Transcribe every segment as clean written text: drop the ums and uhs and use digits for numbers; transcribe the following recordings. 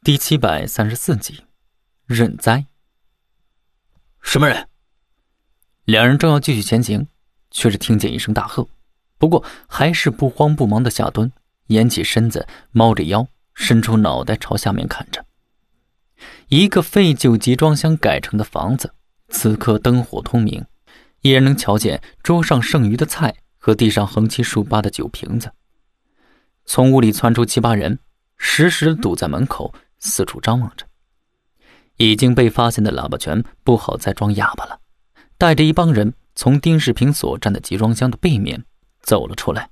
第734集，认栽。什么人？两人正要继续前行，却是听见一声大喝，不过还是不慌不忙的下蹲，沿起身子，猫着腰，伸出脑袋朝下面看着。一个废旧集装箱改成的房子，此刻灯火通明，依然能瞧见桌上剩余的菜和地上横七竖八的酒瓶子。从屋里窜出7、8人，实时堵在门口，四处张望着。已经被发现的喇叭拳不好再装哑巴了，带着一帮人从丁世平所站的集装箱的背面走了出来。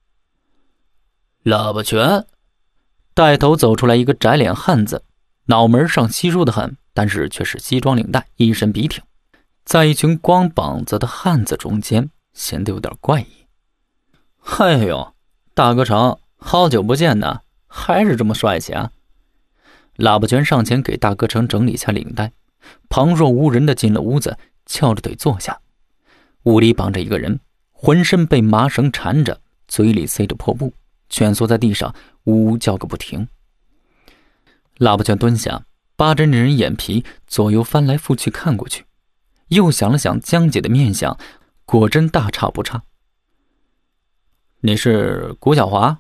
喇叭拳带头走出来一个窄脸汉子，脑门上稀疏的很，但是却是西装领带，一身笔挺，在一群光膀子的汉子中间显得有点怪异。哎呦，大哥成，好久不见呢，还是这么帅气啊！喇叭拳上前给大哥成整理下领带，旁若无人的进了屋子，翘着腿坐下。屋里绑着一个人，浑身被麻绳缠着，嘴里塞着破布，蜷缩在地上，呜呜叫个不停。喇叭拳蹲下，扒着那人眼皮，左右翻来覆去看过去，又想了想江姐的面相，果真大差不差。你是谷小华？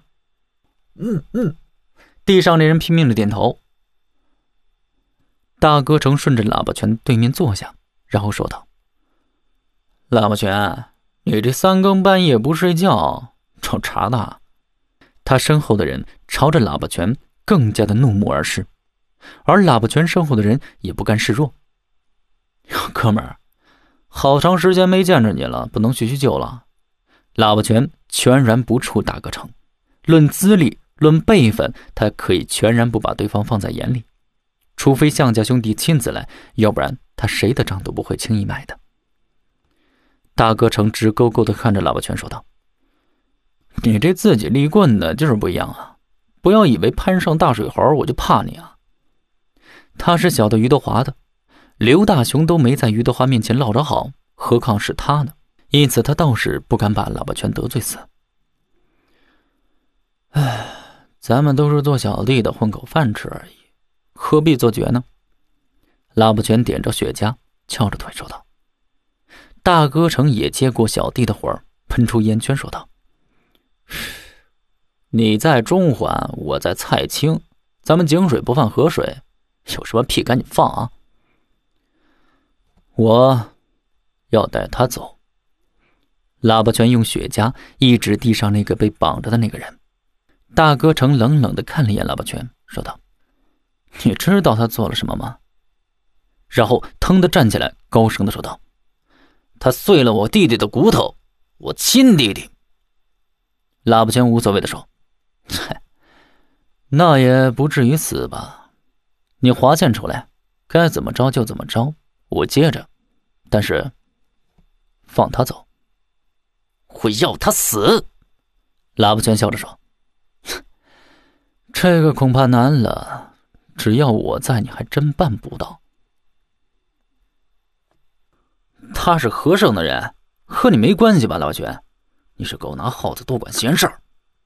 地上那人拼命的点头。大哥成顺着喇叭拳对面坐下，然后说道：喇叭拳，你这3更半夜不睡觉，找茬的。他身后的人朝着喇叭拳更加的怒目而视，而喇叭拳身后的人也不甘示弱。哥们儿，好长时间没见着你了，不能叙叙旧了。喇叭拳全然不怵大哥成，论资历论辈分，他可以全然不把对方放在眼里，除非向家兄弟亲自来，要不然他谁的账都不会轻易买的。大哥成直勾勾地看着喇叭拳说道：你这自己立棍的劲儿不一样啊，不要以为攀上大水猴我就怕你啊。他是小的于德华的，刘大雄都没在于德华面前落着好，何况是他呢？因此他倒是不敢把喇叭拳得罪死。咱们都是做小弟的，混口饭吃而已，何必做绝呢？喇叭拳点着雪茄，翘着腿说道。大哥成也接过小弟的活儿，喷出烟圈说道：你在中环，我在蔡清，咱们井水不犯河水，有什么屁赶紧放啊！我要带他走。喇叭拳用雪茄一指地上那个被绑着的那个人。大哥成冷冷地看了一眼喇叭拳，说道：你知道他做了什么吗？然后腾地站起来，高声地说道：他碎了我弟弟的骨头，我亲弟弟。喇叭拳无所谓地说：那也不至于死吧，你划线出来，该怎么着就怎么着，我接着，但是放他走。我要他死！喇叭拳笑着说：这个恐怕难了，只要我在，你还真办不到。他是和尚的人，和你没关系吧，老拳？你是狗拿耗子多管闲事儿。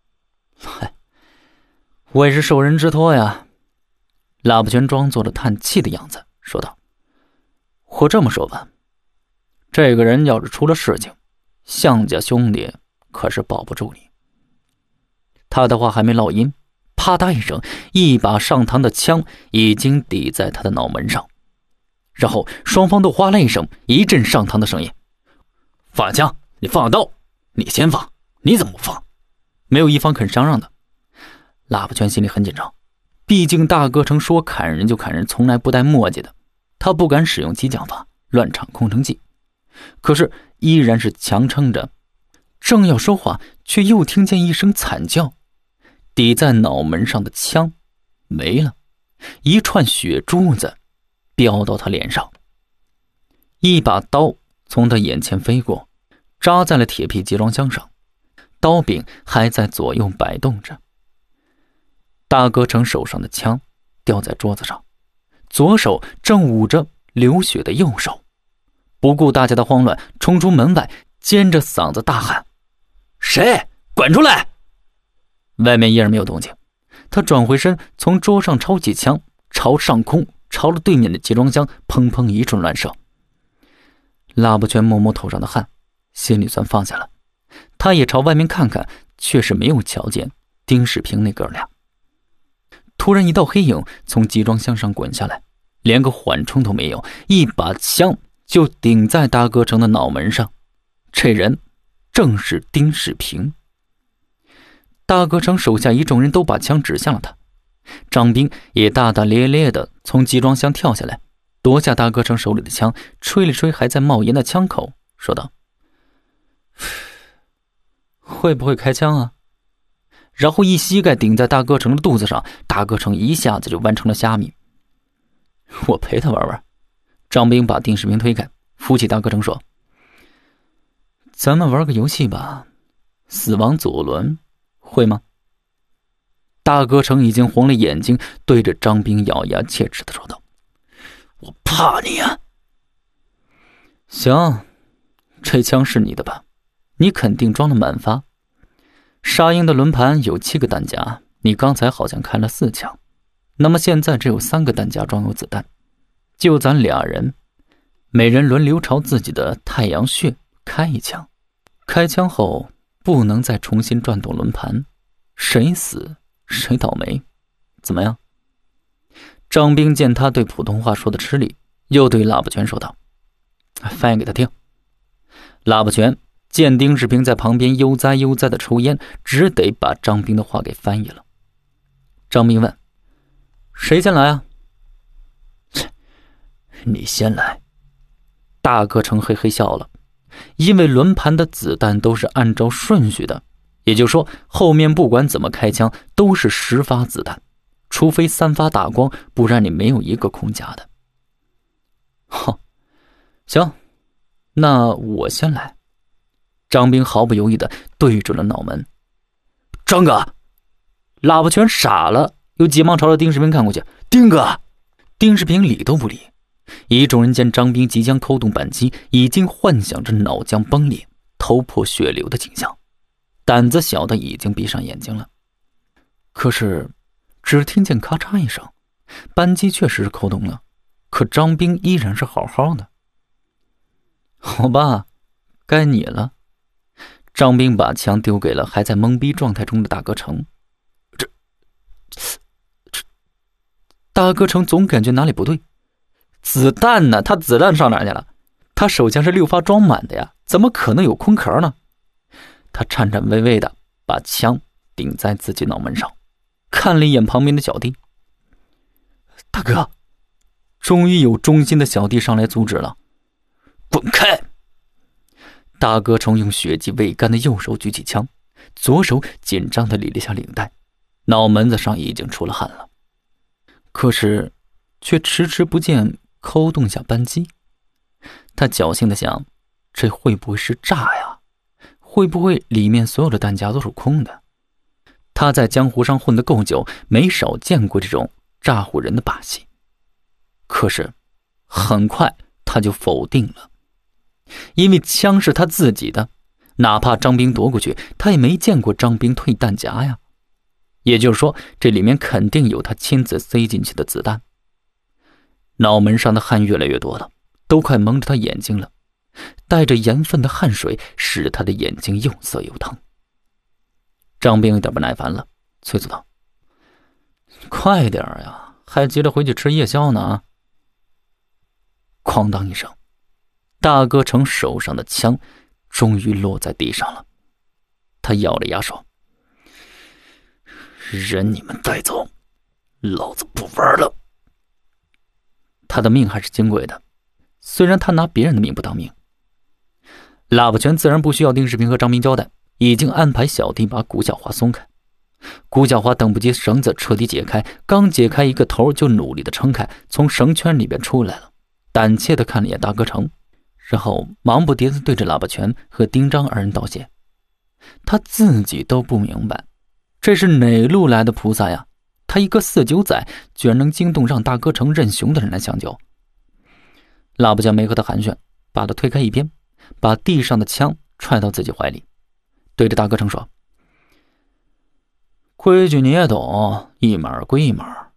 我也是受人之托呀。喇叭拳装作了叹气的样子说道：或这么说吧，这个人要是出了事情，向家兄弟可是保不住你。他的话还没落音，啪嗒一声，一把上膛的枪已经抵在他的脑门上，然后双方都哗啦一声，一阵上膛的声音。放下枪，你放下刀，你先放，你怎么不放？没有一方肯商让的。喇叭拳心里很紧张，毕竟大哥成说砍人就砍人，从来不带墨迹的，他不敢使用激将法，乱场空城计，可是依然是强撑着。正要说话，却又听见一声惨叫，抵在脑门上的枪没了，一串血珠子飙到他脸上，一把刀从他眼前飞过，扎在了铁皮集装箱上，刀柄还在左右摆动着。大哥成手上的枪掉在桌子上，左手正捂着流血的右手，不顾大家的慌乱，冲出门外，尖着嗓子大喊：谁？滚出来！外面依然没有动静，他转回身，从桌上抄起枪， 朝上空，朝着对面的集装箱砰砰一阵乱射。腊不全摸摸头上的汗，心里算放下了。他也朝外面看看，却是没有瞧见丁世平那哥俩。突然一道黑影从集装箱上滚下来，连个缓冲都没有，一把枪就顶在大哥城的脑门上。这人正是丁世平。大哥城手下一众人都把枪指向了他，张兵也大大咧咧地从集装箱跳下来，夺下大哥城手里的枪，吹了吹还在冒烟的枪口，说道：会不会开枪啊？然后一膝盖顶在大哥城的肚子上，大哥城一下子就弯成了虾米。我陪他玩玩。张兵把丁世平推开，扶起大哥城说：咱们玩个游戏吧，死亡左轮，会吗？大哥城已经红了眼睛，对着张兵咬牙切齿地说道：我怕你啊。行，这枪是你的吧？你肯定装了满发。沙鹰的轮盘有7个弹夹，你刚才好像开了4枪，那么现在只有3个弹夹装有子弹，就咱俩人，每人轮流朝自己的太阳穴开1枪。开枪后不能再重新转动轮盘，谁死谁倒霉，怎么样？张兵见他对普通话说的吃力，又对腊不全说道：翻译给他听。腊不全见丁世平在旁边悠哉悠哉的抽烟，只得把张兵的话给翻译了。张兵问：谁先来啊？你先来。大哥城嘿嘿笑了，因为轮盘的子弹都是按照顺序的，也就是说后面不管怎么开枪都是10发子弹，除非3发打光，不然你没有一个空夹的。行，那我先来。张兵毫不犹豫地对准了脑门。张哥！腊不全傻了，又急忙朝着丁世平看过去。丁哥！丁世平理都不理。一众人见张兵即将扣动扳机，已经幻想着脑浆崩裂、头破血流的景象，胆子小的已经闭上眼睛了。可是只听见咔嚓一声，扳机确实是扣动了，可张兵依然是好好的。好吧，该你了。张兵把枪丢给了还在懵逼状态中的大哥城。这大哥城总感觉哪里不对。子弹呢？他子弹上哪去了？他手枪是6发装满的呀，怎么可能有空壳呢？他颤颤巍巍的把枪顶在自己脑门上，看了一眼旁边的小弟。大哥！终于有忠心的小弟上来阻止了。滚开！大哥城用血迹未干的右手举起枪，左手紧张地理了下领带，脑门子上已经出了汗了，可是却迟迟不见扣动下扳机。他侥幸地想，这会不会是炸呀？会不会里面所有的弹夹都是空的？他在江湖上混得够久，没少见过这种炸唬人的把戏。可是很快他就否定了，因为枪是他自己的，哪怕张兵夺过去，他也没见过张兵退弹夹呀。也就是说，这里面肯定有他亲自塞进去的子弹。脑门上的汗越来越多了，都快蒙着他眼睛了，带着盐分的汗水使他的眼睛又涩又疼。张兵有点不耐烦了，催促道：快点呀，还急着回去吃夜宵呢。哐当一声，大哥城手上的枪终于落在地上了。他咬着牙说：人你们带走，老子不玩了。他的命还是金贵的，虽然他拿别人的命不当命。喇叭拳自然不需要丁世平和张兵交代，已经安排小弟把古小花松开。古小花等不及绳子彻底解开，刚解开一个头就努力的撑开，从绳圈里边出来了，胆怯的看了一眼大哥城，然后忙不迭地对着喇叭拳和丁张二人道谢。他自己都不明白，这是哪路来的菩萨呀？他一个49载，居然能惊动让大哥城认熊的人来相救。喇叭拳没和他寒暄，把他推开一边，把地上的枪踹到自己怀里，对着大哥城说：规矩你也懂，一码归一码，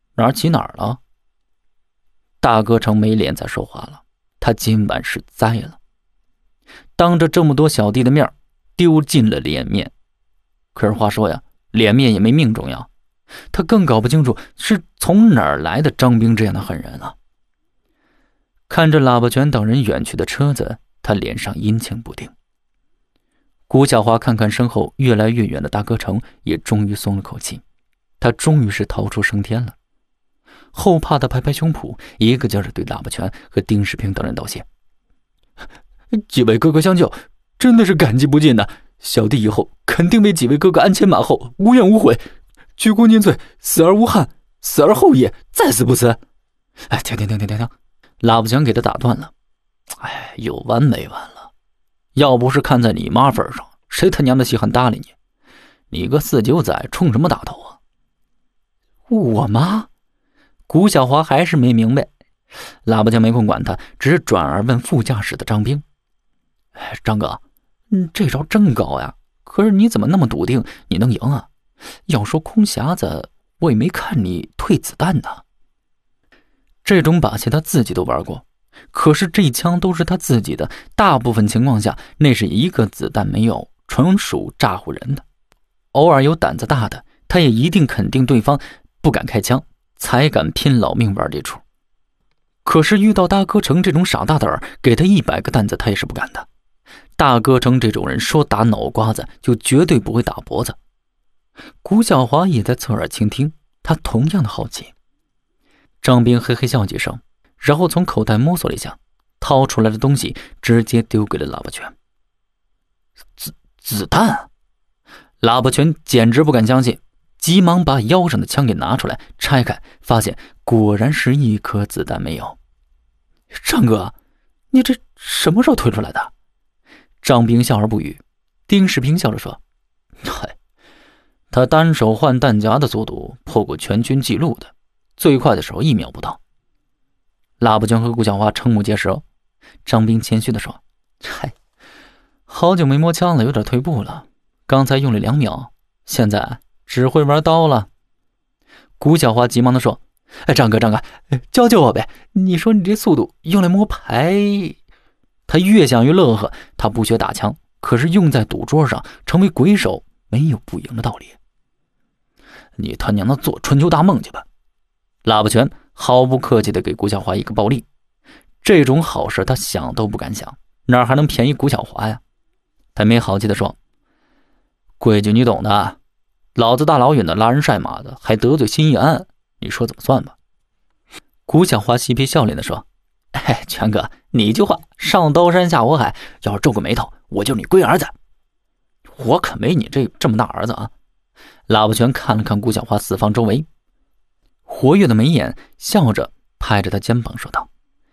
哪儿起哪儿了？大哥成没脸再说话了，他今晚是栽了，当着这么多小弟的面丢尽了脸面。可是话说呀，脸面也没命重要，他更搞不清楚是从哪儿来的张兵这样的狠人啊。看着喇叭拳等人远去的车子，他脸上阴晴不定。谷小华看看身后越来越远的大哥城，也终于松了口气，他终于是逃出升天了。后怕的拍拍胸脯，一个劲儿对喇叭拳和丁世平等人道谢：“几位哥哥相救，真的是感激不尽的。小弟以后肯定为几位哥哥鞍前马后，无怨无悔，鞠躬尽瘁，死而无憾，死而后已，在死不辞。”停！喇叭拳给他打断了。有完没完了？要不是看在你妈份上，谁他娘的稀罕搭理你？你个49仔冲什么打头啊？我妈？谷小华还是没明白。喇叭拳没空管他，只是转而问副驾驶的张兵：“张哥，这招真高呀，可是你怎么那么笃定你能赢啊？要说空匣子，我也没看你退子弹呢。”这种把戏他自己都玩过，可是这枪都是他自己的，大部分情况下那是一个子弹没有，纯属诈唬人的。偶尔有胆子大的，他也一定肯定对方不敢开枪，才敢拼老命玩这出。可是遇到大哥成这种傻大胆，给他100个担子他也是不敢的。大哥成这种人说打脑瓜子就绝对不会打脖子。谷小华也在侧耳倾听，他同样的好奇。张兵嘿嘿笑几声，然后从口袋摸索了一下，掏出来的东西直接丢给了喇叭拳。子弹？喇叭拳简直不敢相信，急忙把腰上的枪给拿出来拆开，发现果然是一颗子弹没有。张哥，你这什么时候推出来的？张兵笑而不语。丁世平笑着说：“他单手换弹夹的速度破过全军纪录的，最快的时候1秒不到。”喇叭拳和谷小华瞠目结舌。张兵谦虚地说：“好久没摸枪了，有点退步了。刚才用了2秒，现在只会玩刀了。”谷小华急忙地说：“张哥，教教我呗！你说你这速度用来摸牌……”他越想越乐呵，他不学打枪，可是用在赌桌上，成为鬼手没有不赢的道理。你他娘的做春秋大梦去吧！喇叭拳毫不客气地给谷小华一个暴力，这种好事他想都不敢想，哪还能便宜谷小华呀？他没好气地说：“规矩你懂的，老子大老远的拉人赛马的，还得罪新义安，你说怎么算吧？”谷小华嬉皮笑脸地说：“拳哥，你一句话，上刀山下火海，要是皱个眉头，我就是你龟儿子。”我可没你这么大儿子啊！喇叭拳看了看谷小华四方周围，活跃的眉眼笑着拍着他肩膀说道：“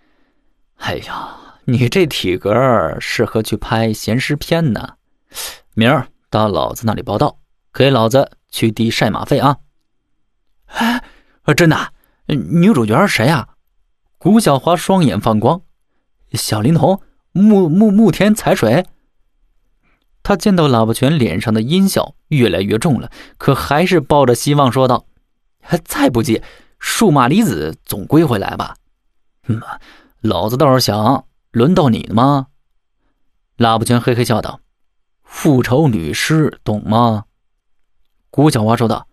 你这体格适合去拍闲尸片呢，明儿到老子那里报道，给老子去抵晒马费啊！”真的？女主角是谁啊？谷小华双眼放光：“小林童，木田彩水。”他见到喇叭拳脸上的阴笑越来越重了，可还是抱着希望说道：“再不济，数码离子总归会来吧？”老子倒是想，轮到你了吗？喇叭拳嘿嘿笑道：“复仇女尸，懂吗？”谷小华说道：“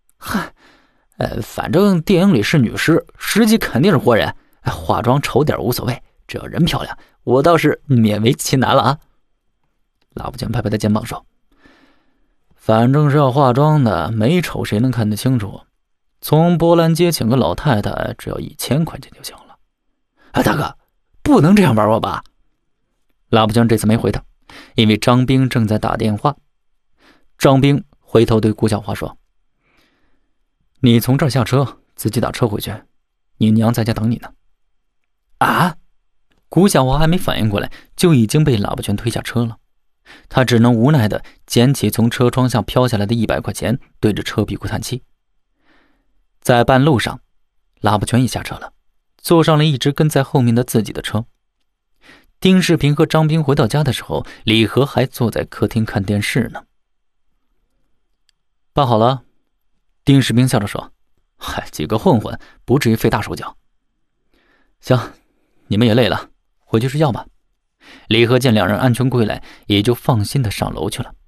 反正电影里是女尸，实际肯定是活人，化妆丑点无所谓，只要人漂亮，我倒是勉为其难了啊。”喇叭拳拍拍他肩膀说：“反正是要化妆的，美丑谁能看得清楚？从波兰街请个老太太，只要1000块钱就行了。”大哥，不能这样玩我吧？喇叭拳这次没回他，因为张兵正在打电话。张兵回头对谷小华说：“你从这儿下车，自己打车回去，你娘在家等你呢。”啊！谷小华还没反应过来，就已经被喇叭拳推下车了。他只能无奈地捡起从车窗下飘下来的100块钱，对着车屁股叹气。在半路上，喇叭拳也下车了，坐上了一直跟在后面的自己的车。丁世平和张兵回到家的时候，李和还坐在客厅看电视呢。办好了，丁世平笑着说：“ 嗨，几个混混不至于费大手脚。行，你们也累了，回去睡觉吧。李贺见两人安全归来，也就放心的上楼去了。